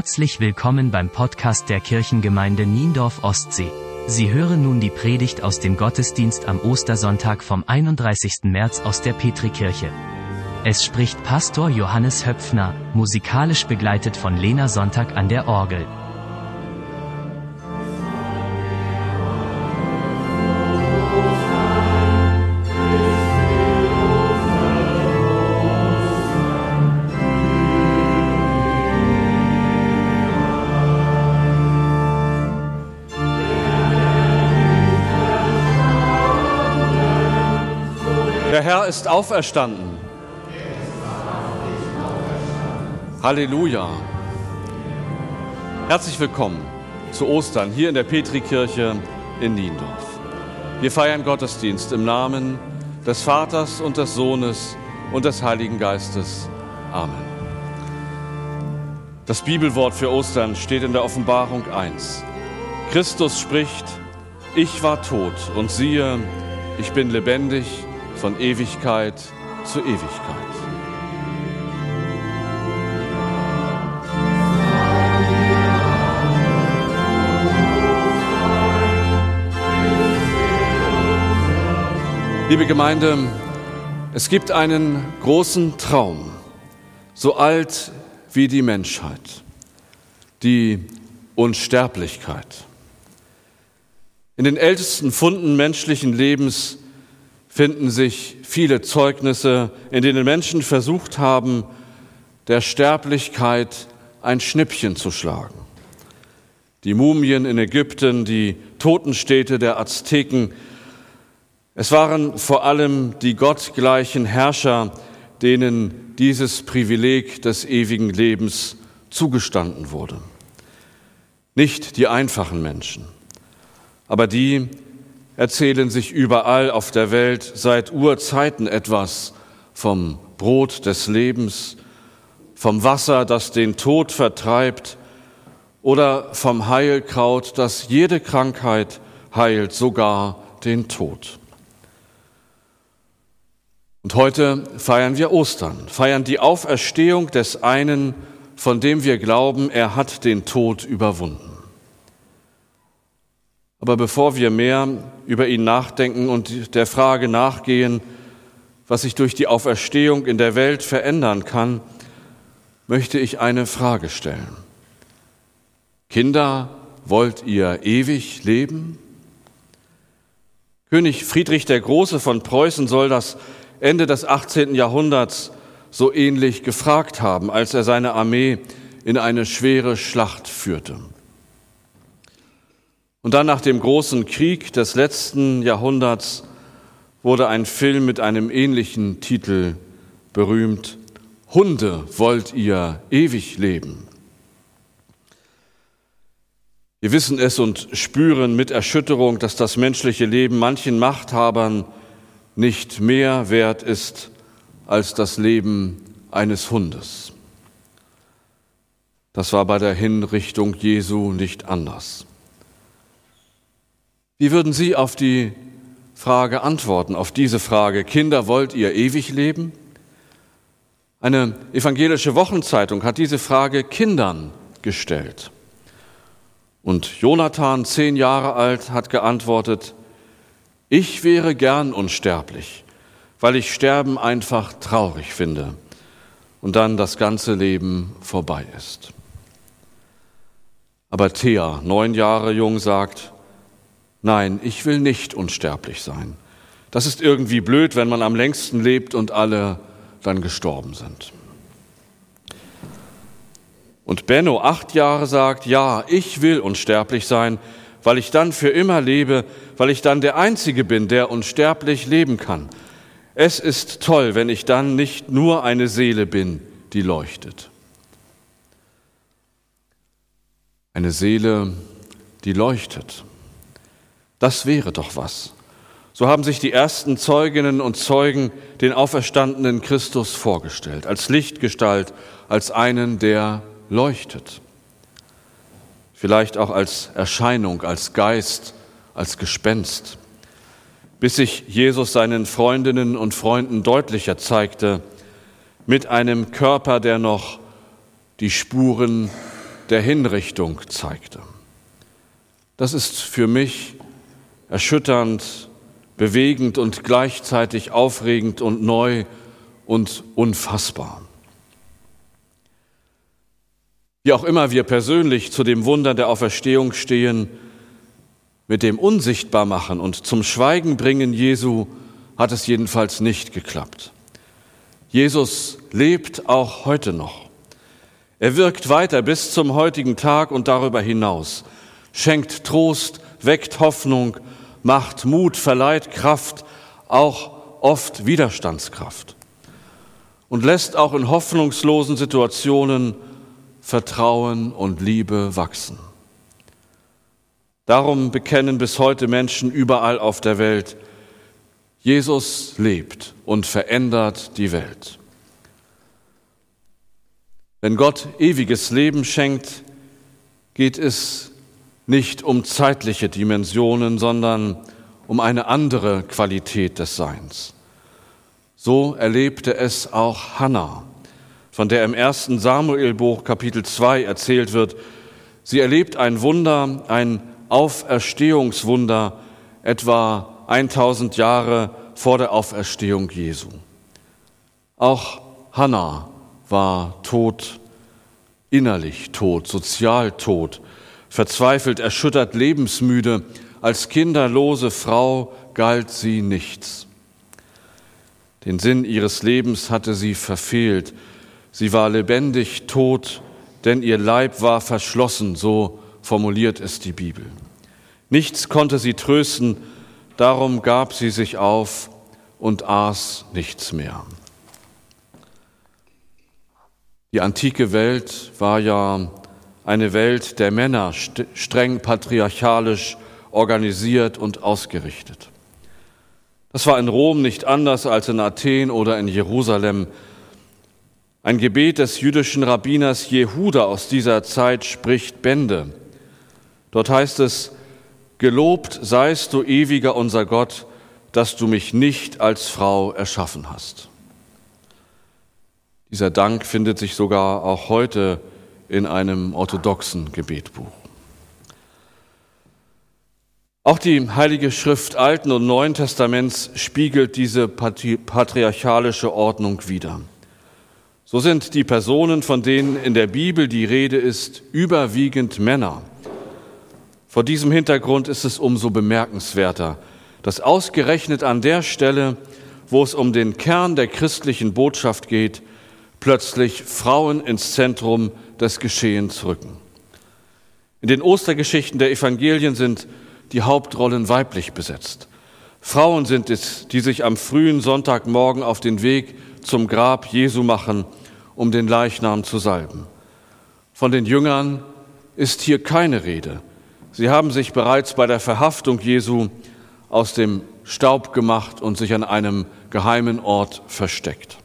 Herzlich willkommen beim Podcast der Kirchengemeinde Niendorf-Ostsee. Sie hören nun die Predigt aus dem Gottesdienst am Ostersonntag vom 31. März aus der Petrikirche. Es spricht Pastor Johannes Höpfner, musikalisch begleitet von Lena Sonntag an der Orgel. Der Herr ist auferstanden. Halleluja. Herzlich willkommen zu Ostern hier in der Petrikirche in Niendorf. Wir feiern Gottesdienst im Namen des Vaters und des Sohnes und des Heiligen Geistes. Amen. Das Bibelwort für Ostern steht in der Offenbarung 1. Christus spricht: Ich war tot und siehe, ich bin lebendig von Ewigkeit zu Ewigkeit. Liebe Gemeinde, es gibt einen großen Traum, so alt wie die Menschheit, die Unsterblichkeit. In den ältesten Funden menschlichen Lebens finden sich viele Zeugnisse, in denen Menschen versucht haben, der Sterblichkeit ein Schnippchen zu schlagen. Die Mumien in Ägypten, die Totenstädte der Azteken. Es waren vor allem die gottgleichen Herrscher, denen dieses Privileg des ewigen Lebens zugestanden wurde. Nicht die einfachen Menschen, aber die erzählen sich überall auf der Welt seit Urzeiten etwas vom Brot des Lebens, vom Wasser, das den Tod vertreibt, oder vom Heilkraut, das jede Krankheit heilt, sogar den Tod. Und heute feiern wir Ostern, feiern die Auferstehung des einen, von dem wir glauben, er hat den Tod überwunden. Aber bevor wir mehr über ihn nachdenken und der Frage nachgehen, was sich durch die Auferstehung in der Welt verändern kann, möchte ich eine Frage stellen. Kinder, wollt ihr ewig leben? König Friedrich der Große von Preußen soll das Ende des 18. Jahrhunderts so ähnlich gefragt haben, als er seine Armee in eine schwere Schlacht führte. Und dann nach dem großen Krieg des letzten Jahrhunderts wurde ein Film mit einem ähnlichen Titel berühmt: Hunde, wollt ihr ewig leben? Wir wissen es und spüren mit Erschütterung, dass das menschliche Leben manchen Machthabern nicht mehr wert ist als das Leben eines Hundes. Das war bei der Hinrichtung Jesu nicht anders. Wie würden Sie auf die Frage antworten, auf diese Frage: Kinder, wollt ihr ewig leben? Eine evangelische Wochenzeitung hat diese Frage Kindern gestellt. Und Jonathan, 10 Jahre alt, hat geantwortet: Ich wäre gern unsterblich, weil ich Sterben einfach traurig finde und dann das ganze Leben vorbei ist. Aber Thea, 9 Jahre jung, sagt: Nein, ich will nicht unsterblich sein. Das ist irgendwie blöd, wenn man am längsten lebt und alle dann gestorben sind. Und Benno, 8 Jahre, sagt: Ja, ich will unsterblich sein, weil ich dann für immer lebe, weil ich dann der Einzige bin, der unsterblich leben kann. Es ist toll, wenn ich dann nicht nur eine Seele bin, die leuchtet. Eine Seele, die leuchtet. Das wäre doch was. So haben sich die ersten Zeuginnen und Zeugen den auferstandenen Christus vorgestellt, als Lichtgestalt, als einen, der leuchtet. Vielleicht auch als Erscheinung, als Geist, als Gespenst, bis sich Jesus seinen Freundinnen und Freunden deutlicher zeigte, mit einem Körper, der noch die Spuren der Hinrichtung zeigte. Das ist für mich erschütternd, bewegend und gleichzeitig aufregend und neu und unfassbar. Wie auch immer wir persönlich zu dem Wunder der Auferstehung stehen, mit dem Unsichtbarmachen und zum Schweigen bringen Jesu hat es jedenfalls nicht geklappt. Jesus lebt auch heute noch. Er wirkt weiter bis zum heutigen Tag und darüber hinaus, schenkt Trost, weckt Hoffnung, macht Mut, verleiht Kraft, auch oft Widerstandskraft und lässt auch in hoffnungslosen Situationen Vertrauen und Liebe wachsen. Darum bekennen bis heute Menschen überall auf der Welt, Jesus lebt und verändert die Welt. Wenn Gott ewiges Leben schenkt, geht es nicht um zeitliche Dimensionen, sondern um eine andere Qualität des Seins. So erlebte es auch Hannah, von der im 1. Samuelbuch Kapitel 2 erzählt wird. Sie erlebt ein Wunder, ein Auferstehungswunder, etwa 1000 Jahre vor der Auferstehung Jesu. Auch Hannah war tot, innerlich tot, sozial tot, verzweifelt, erschüttert, lebensmüde. Als kinderlose Frau galt sie nichts. Den Sinn ihres Lebens hatte sie verfehlt. Sie war lebendig tot, denn ihr Leib war verschlossen, so formuliert es die Bibel. Nichts konnte sie trösten, darum gab sie sich auf und aß nichts mehr. Die antike Welt war ja eine Welt der Männer, streng patriarchalisch organisiert und ausgerichtet. Das war in Rom nicht anders als in Athen oder in Jerusalem. Ein Gebet des jüdischen Rabbiners Jehuda aus dieser Zeit spricht Bände. Dort heißt es: Gelobt seist du, ewiger unser Gott, dass du mich nicht als Frau erschaffen hast. Dieser Dank findet sich sogar auch heute in einem orthodoxen Gebetbuch. Auch die Heilige Schrift Alten und Neuen Testaments spiegelt diese patriarchalische Ordnung wider. So sind die Personen, von denen in der Bibel die Rede ist, überwiegend Männer. Vor diesem Hintergrund ist es umso bemerkenswerter, dass ausgerechnet an der Stelle, wo es um den Kern der christlichen Botschaft geht, plötzlich Frauen ins Zentrum des Geschehens rücken. In den Ostergeschichten der Evangelien sind die Hauptrollen weiblich besetzt. Frauen sind es, die sich am frühen Sonntagmorgen auf den Weg zum Grab Jesu machen, um den Leichnam zu salben. Von den Jüngern ist hier keine Rede. Sie haben sich bereits bei der Verhaftung Jesu aus dem Staub gemacht und sich an einem geheimen Ort versteckt.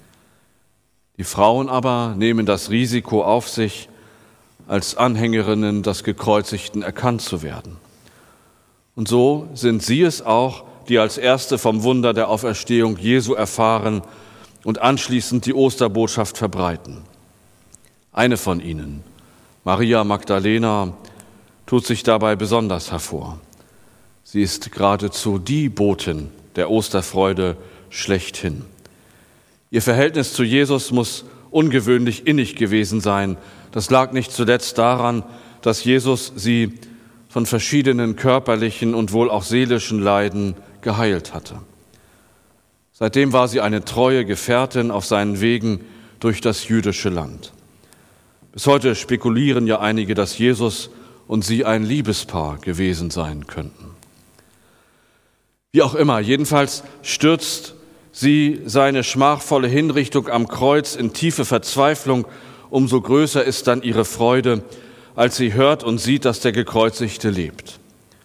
Die Frauen aber nehmen das Risiko auf sich, als Anhängerinnen des Gekreuzigten erkannt zu werden. Und so sind sie es auch, die als Erste vom Wunder der Auferstehung Jesu erfahren und anschließend die Osterbotschaft verbreiten. Eine von ihnen, Maria Magdalena, tut sich dabei besonders hervor. Sie ist geradezu die Botin der Osterfreude schlechthin. Ihr Verhältnis zu Jesus muss ungewöhnlich innig gewesen sein. Das lag nicht zuletzt daran, dass Jesus sie von verschiedenen körperlichen und wohl auch seelischen Leiden geheilt hatte. Seitdem war sie eine treue Gefährtin auf seinen Wegen durch das jüdische Land. Bis heute spekulieren ja einige, dass Jesus und sie ein Liebespaar gewesen sein könnten. Wie auch immer, jedenfalls stürzt sie seine schmachvolle Hinrichtung am Kreuz in tiefe Verzweiflung. Umso größer ist dann ihre Freude, als sie hört und sieht, dass der Gekreuzigte lebt.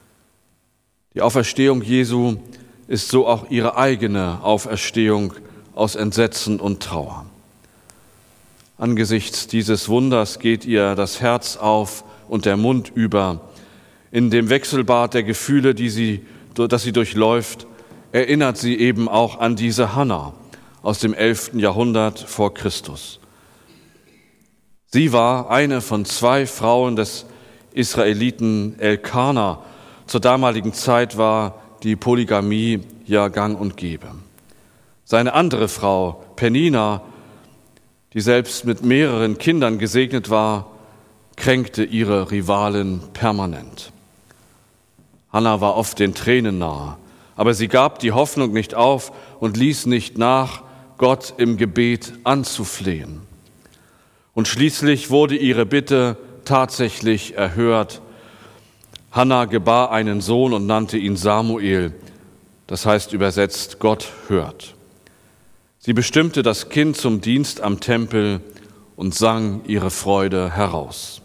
Die Auferstehung Jesu ist so auch ihre eigene Auferstehung aus Entsetzen und Trauer. Angesichts dieses Wunders geht ihr das Herz auf und der Mund über. In dem Wechselbad der Gefühle, das sie durchläuft, erinnert sie eben auch an diese Hannah aus dem 11. Jahrhundert vor Christus. Sie war eine von 2 Frauen des Israeliten Elkana. Zur damaligen Zeit war die Polygamie ja gang und gäbe. Seine andere Frau, Penina, die selbst mit mehreren Kindern gesegnet war, kränkte ihre Rivalin permanent. Hannah war oft den Tränen nahe, aber sie gab die Hoffnung nicht auf und ließ nicht nach, Gott im Gebet anzuflehen. Und schließlich wurde ihre Bitte tatsächlich erhört. Hannah gebar einen Sohn und nannte ihn Samuel, das heißt übersetzt Gott hört. Sie bestimmte das Kind zum Dienst am Tempel und sang ihre Freude heraus.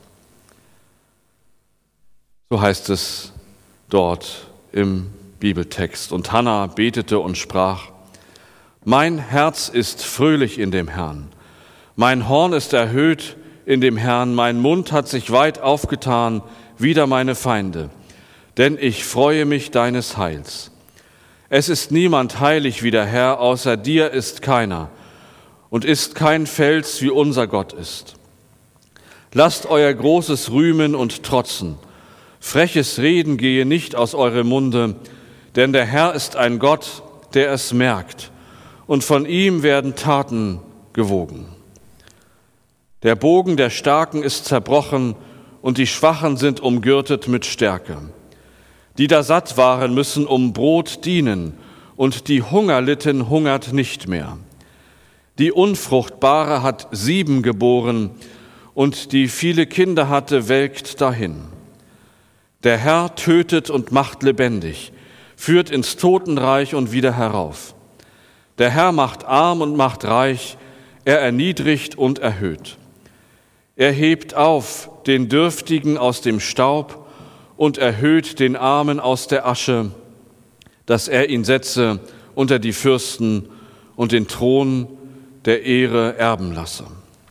So heißt es dort im Bibeltext. Und Hannah betete und sprach: Mein Herz ist fröhlich in dem Herrn, mein Horn ist erhöht in dem Herrn, mein Mund hat sich weit aufgetan wider meine Feinde, denn ich freue mich deines Heils. Es ist niemand heilig wie der Herr, außer dir ist keiner, und ist kein Fels, wie unser Gott ist. Lasst euer Großes rühmen und trotzen, freches Reden gehe nicht aus eurem Munde, denn der Herr ist ein Gott, der es merkt, und von ihm werden Taten gewogen. Der Bogen der Starken ist zerbrochen, und die Schwachen sind umgürtet mit Stärke. Die da satt waren, müssen um Brot dienen, und die Hunger litten, hungert nicht mehr. Die Unfruchtbare hat 7 geboren, und die viele Kinder hatte, welkt dahin. Der Herr tötet und macht lebendig, führt ins Totenreich und wieder herauf. Der Herr macht arm und macht reich, er erniedrigt und erhöht. Er hebt auf den Dürftigen aus dem Staub und erhöht den Armen aus der Asche, dass er ihn setze unter die Fürsten und den Thron der Ehre erben lasse.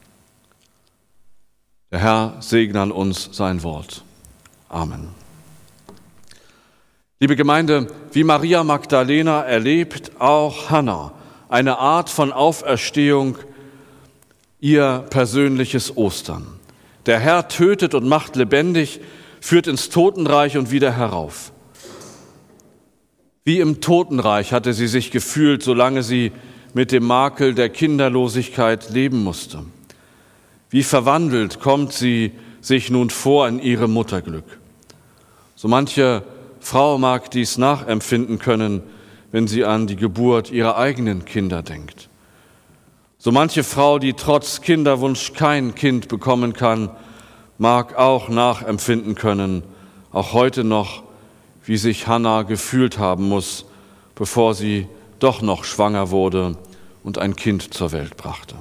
Der Herr segne an uns sein Wort. Amen. Liebe Gemeinde, wie Maria Magdalena erlebt auch Hannah eine Art von Auferstehung, ihr persönliches Ostern. Der Herr tötet und macht lebendig, führt ins Totenreich und wieder herauf. Wie im Totenreich hatte sie sich gefühlt, solange sie mit dem Makel der Kinderlosigkeit leben musste. Wie verwandelt kommt sie sich nun vor in ihrem Mutterglück. So manche Frau mag dies nachempfinden können, wenn sie an die Geburt ihrer eigenen Kinder denkt. So manche Frau, die trotz Kinderwunsch kein Kind bekommen kann, mag auch nachempfinden können, auch heute noch, wie sich Hannah gefühlt haben muss, bevor sie doch noch schwanger wurde und ein Kind zur Welt brachte.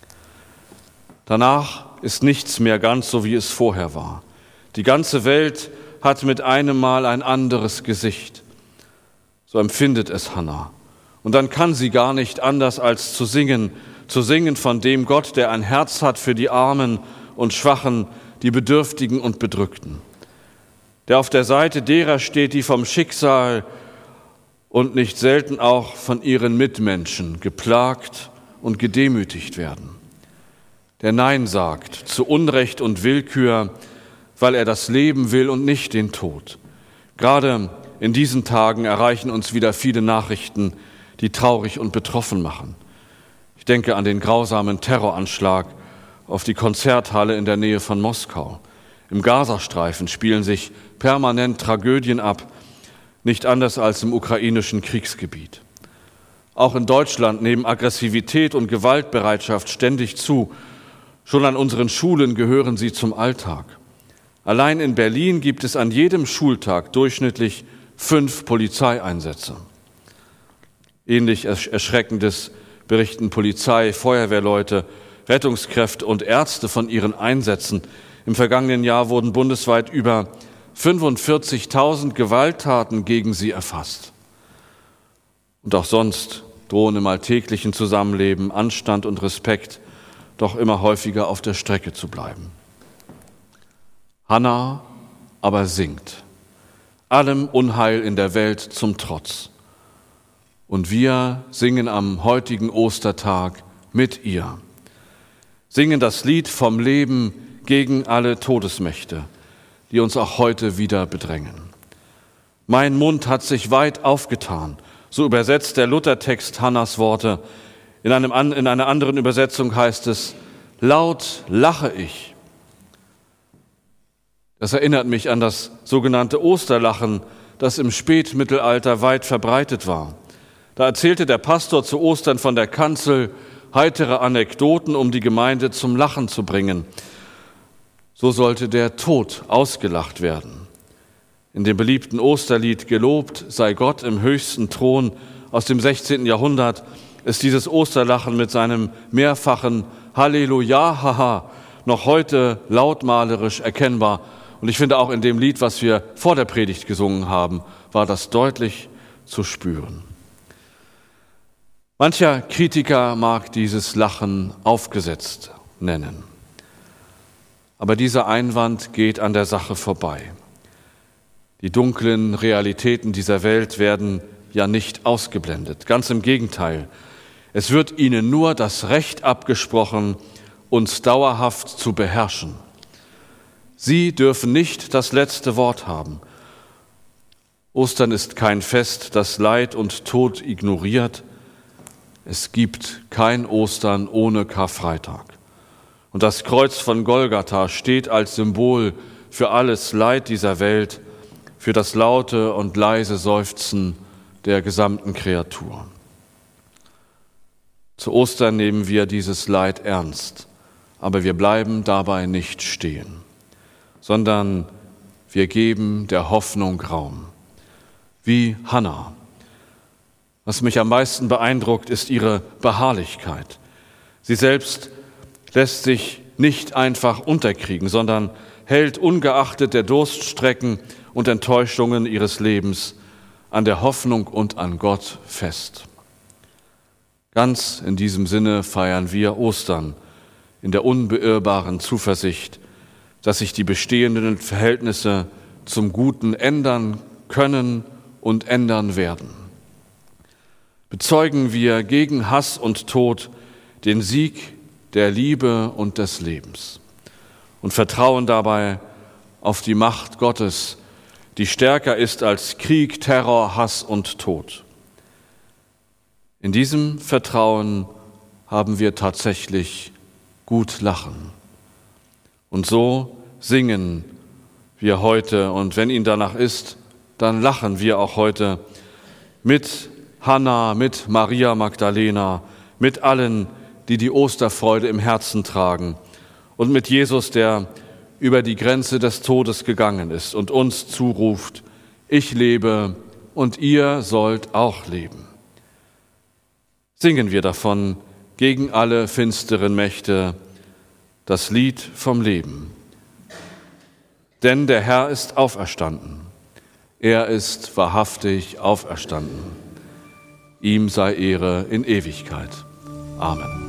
Danach ist nichts mehr ganz so, wie es vorher war. Die ganze Welt hat mit einem Mal ein anderes Gesicht. So empfindet es Hannah. Und dann kann sie gar nicht anders als zu singen von dem Gott, der ein Herz hat für die Armen und Schwachen, die Bedürftigen und Bedrückten, der auf der Seite derer steht, die vom Schicksal und nicht selten auch von ihren Mitmenschen geplagt und gedemütigt werden, der Nein sagt zu Unrecht und Willkür, weil er das Leben will und nicht den Tod. Gerade in diesen Tagen erreichen uns wieder viele Nachrichten, die traurig und betroffen machen. Ich denke an den grausamen Terroranschlag auf die Konzerthalle in der Nähe von Moskau. Im Gazastreifen spielen sich permanent Tragödien ab, nicht anders als im ukrainischen Kriegsgebiet. Auch in Deutschland nehmen Aggressivität und Gewaltbereitschaft ständig zu. Schon an unseren Schulen gehören sie zum Alltag. Allein in Berlin gibt es an jedem Schultag durchschnittlich 5 Polizeieinsätze. Ähnlich Erschreckendes berichten Polizei, Feuerwehrleute, Rettungskräfte und Ärzte von ihren Einsätzen. Im vergangenen Jahr wurden bundesweit über 45.000 Gewalttaten gegen sie erfasst. Und auch sonst drohen im alltäglichen Zusammenleben Anstand und Respekt doch immer häufiger auf der Strecke zu bleiben. Hannah aber singt, allem Unheil in der Welt zum Trotz. Und wir singen am heutigen Ostertag mit ihr. singen das Lied vom Leben gegen alle Todesmächte, die uns auch heute wieder bedrängen. Mein Mund hat sich weit aufgetan, so übersetzt der Luthertext Hannas Worte. In einer anderen Übersetzung heißt es, laut lache ich. Das erinnert mich an das sogenannte Osterlachen, das im Spätmittelalter weit verbreitet war. Da erzählte der Pastor zu Ostern von der Kanzel heitere Anekdoten, um die Gemeinde zum Lachen zu bringen. So sollte der Tod ausgelacht werden. In dem beliebten Osterlied Gelobt sei Gott im höchsten Thron aus dem 16. Jahrhundert ist dieses Osterlachen mit seinem mehrfachen Halleluja, haha, noch heute lautmalerisch erkennbar. Und ich finde auch in dem Lied, was wir vor der Predigt gesungen haben, war das deutlich zu spüren. Mancher Kritiker mag dieses Lachen aufgesetzt nennen. Aber dieser Einwand geht an der Sache vorbei. Die dunklen Realitäten dieser Welt werden ja nicht ausgeblendet. Ganz im Gegenteil. Es wird ihnen nur das Recht abgesprochen, uns dauerhaft zu beherrschen. Sie dürfen nicht das letzte Wort haben. Ostern ist kein Fest, das Leid und Tod ignoriert. Es gibt kein Ostern ohne Karfreitag. Und das Kreuz von Golgatha steht als Symbol für alles Leid dieser Welt, für das laute und leise Seufzen der gesamten Kreatur. Zu Ostern nehmen wir dieses Leid ernst, aber wir bleiben dabei nicht stehen, sondern wir geben der Hoffnung Raum. Wie Hannah. Was mich am meisten beeindruckt, ist ihre Beharrlichkeit. Sie selbst lässt sich nicht einfach unterkriegen, sondern hält ungeachtet der Durststrecken und Enttäuschungen ihres Lebens an der Hoffnung und an Gott fest. Ganz in diesem Sinne feiern wir Ostern in der unbeirrbaren Zuversicht, dass sich die bestehenden Verhältnisse zum Guten ändern können und ändern werden. Bezeugen wir gegen Hass und Tod den Sieg der Liebe und des Lebens und vertrauen dabei auf die Macht Gottes, die stärker ist als Krieg, Terror, Hass und Tod. In diesem Vertrauen haben wir tatsächlich gut lachen. Und so singen wir heute, und wenn Ihnen danach ist, dann lachen wir auch heute mit Hannah, mit Maria Magdalena, mit allen, die die Osterfreude im Herzen tragen und mit Jesus, der über die Grenze des Todes gegangen ist und uns zuruft, ich lebe und ihr sollt auch leben. Singen wir davon gegen alle finsteren Mächte das Lied vom Leben. Denn der Herr ist auferstanden. Er ist wahrhaftig auferstanden. Ihm sei Ehre in Ewigkeit. Amen.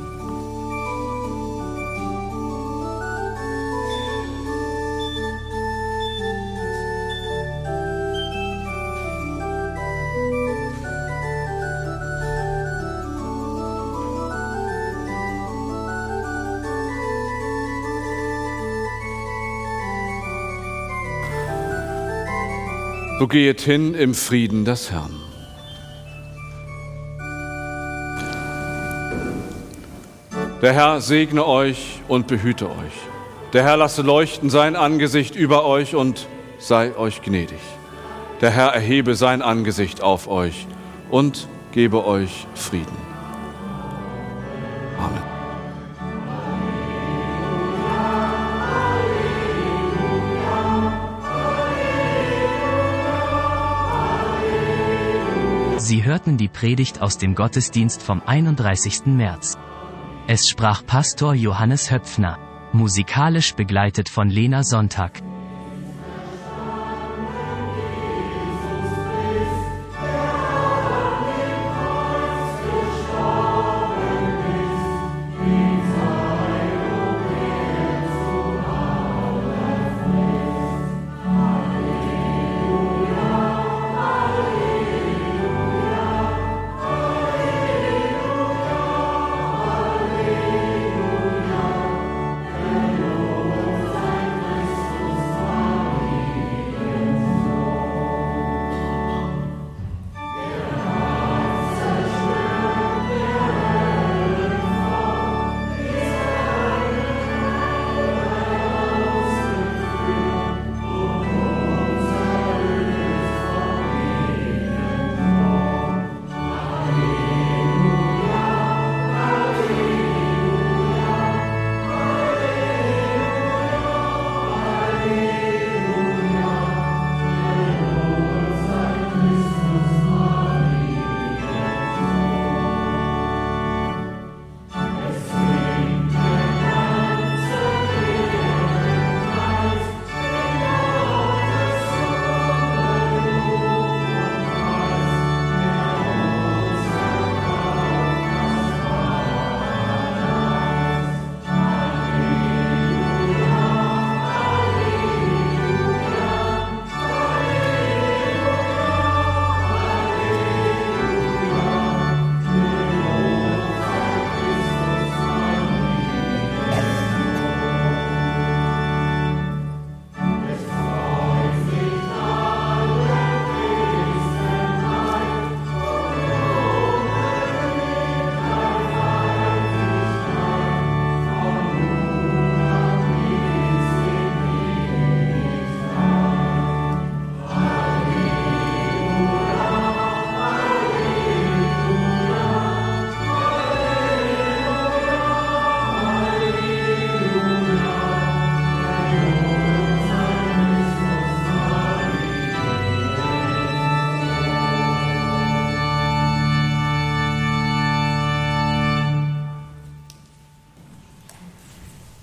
So gehet hin im Frieden des Herrn. Der Herr segne euch und behüte euch. Der Herr lasse leuchten sein Angesicht über euch und sei euch gnädig. Der Herr erhebe sein Angesicht auf euch und gebe euch Frieden. Amen. Sie hörten die Predigt aus dem Gottesdienst vom 31. März. Es sprach Pastor Johannes Höpfner, musikalisch begleitet von Lena Sonntag.